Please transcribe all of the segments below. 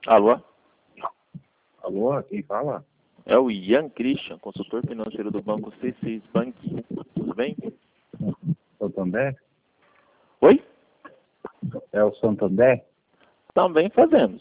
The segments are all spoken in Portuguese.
Alô? Alô, quem fala? É o Ian Christian, consultor financeiro do Banco C6 Bank. Tudo bem? Santander? Oi? É o Santander? Também fazemos.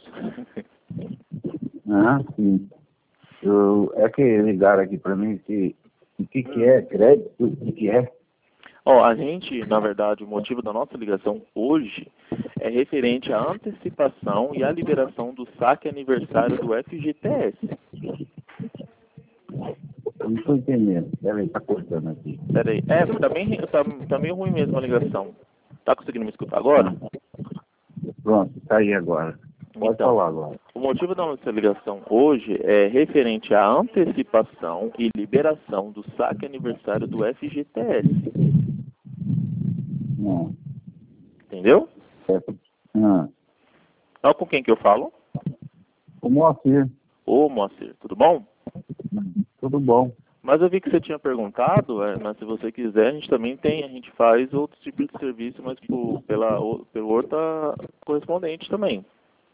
Ah, sim. É que ligaram aqui para mim o que é crédito, o que é? Ó, a gente, na verdade, o motivo da nossa ligação hoje é referente à antecipação e à liberação do saque aniversário do FGTS. Eu não estou entendendo. Peraí, tá cortando aqui. Peraí, tá meio ruim mesmo a ligação. Tá conseguindo me escutar agora? Pronto, tá aí agora. Pode Então, falar agora. o motivo da nossa ligação hoje é referente à antecipação e liberação do saque aniversário do FGTS. Não. Entendeu? É, ah, Então, com quem que eu falo? o Moacir, Ô, Moacir, tudo bom? tudo bom? Mas eu vi que você tinha perguntado, mas se você quiser, a gente faz outros tipos de serviço, mas pelo outra correspondente também.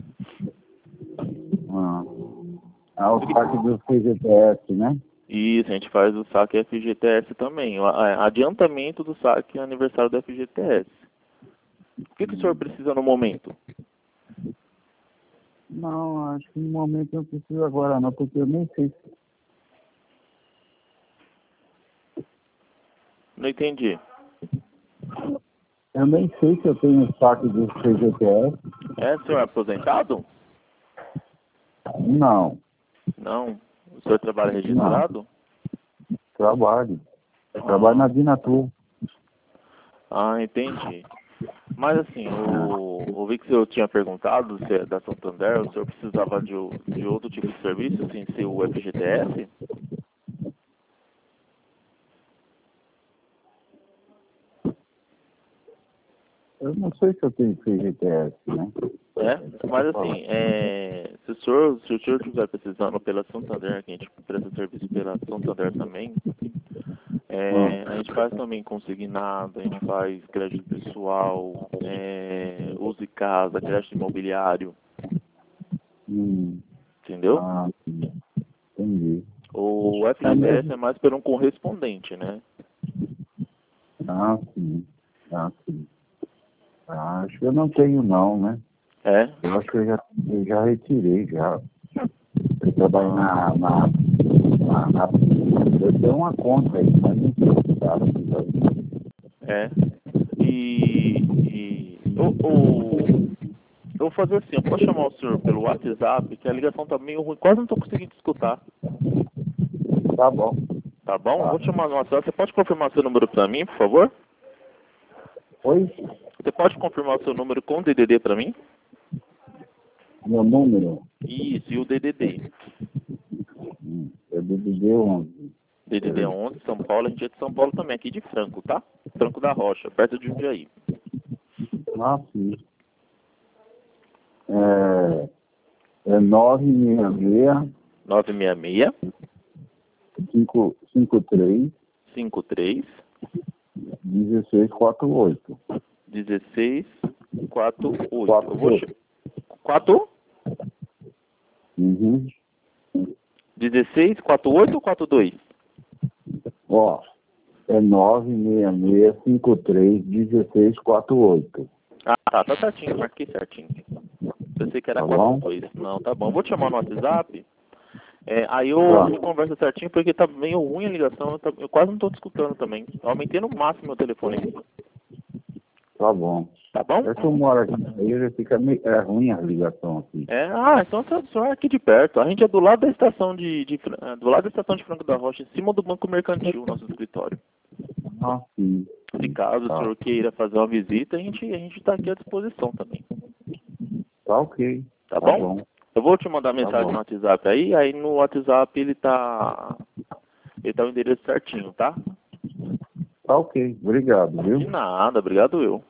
O saque do CGTS, né? Isso, a gente faz o saque FGTS também, o adiantamento do saque aniversário do FGTS. O que o senhor precisa no momento? Não, acho que no momento eu não preciso agora não, porque eu nem sei. Não entendi. Eu nem sei se eu tenho saque do CGTS. O senhor é aposentado? Não, Não. O senhor trabalha não. registrado? Trabalho. Eu trabalho na Dinatur. Ah, entendi. Mas assim, eu vi que o senhor tinha perguntado se é da Santander, o senhor precisava de outro tipo de serviço, sem ser o FGTS? Eu não sei se eu tenho CGTS, né? Mas assim, se o senhor estiver precisando pela Santander, que a gente presta serviço pela Santander também, a gente faz também consignado, a gente faz crédito pessoal, uso de casa, crédito imobiliário, entendeu? Ah, sim. Entendi. O É FGTS mesmo? é mais por um correspondente, né? Ah, sim. Ah, sim. Ah, acho que eu não tenho não, né? É? Eu acho que eu já retirei, já. Eu trabalho eu tenho uma conta aí, mas não sei se tá. É. Eu vou fazer assim, eu posso chamar o senhor pelo WhatsApp, que a ligação tá meio ruim, quase não estou conseguindo escutar. Tá bom. Tá bom? Eu Tá. vou te chamar no WhatsApp. Você pode confirmar seu número para mim, por favor? Oi? Você pode confirmar o seu número com DDD para mim? Meu número? Isso, e o DDD. É DDD11. DDD 11, São Paulo, a gente é de São Paulo também, aqui de Franco, tá? Franco da Rocha, perto de Jundiaí. Ah, sim. É 966 966 553 53 1648. 1648. Eu vou 4 Uhum. 16 48 ou 42? Ó, é 966531648. Tá certinho, marquei certinho. Pensei que era Tá bom? 42. Não, tá bom. Vou te chamar no WhatsApp. Aí a Tá. gente conversa certinho, porque tá meio ruim a ligação, eu quase não tô te escutando também. Eu aumentei no máximo meu telefone aqui. Tá bom. Tá bom? É que eu moro aqui na ilha, fica meio, ruim a ligação aqui. Então o senhor é aqui de perto. A gente é do lado da estação do lado da estação de Franco da Rocha, em cima do Banco Mercantil, nosso escritório. Ah, sim. Se caso o senhor queira fazer uma visita, a gente tá aqui à disposição também. Tá ok. Tá Tá bom? bom. Eu vou te mandar Tá mensagem bom. no WhatsApp aí no WhatsApp ele tá o endereço certinho, tá? Tá ok. Obrigado, viu? De nada, obrigado eu.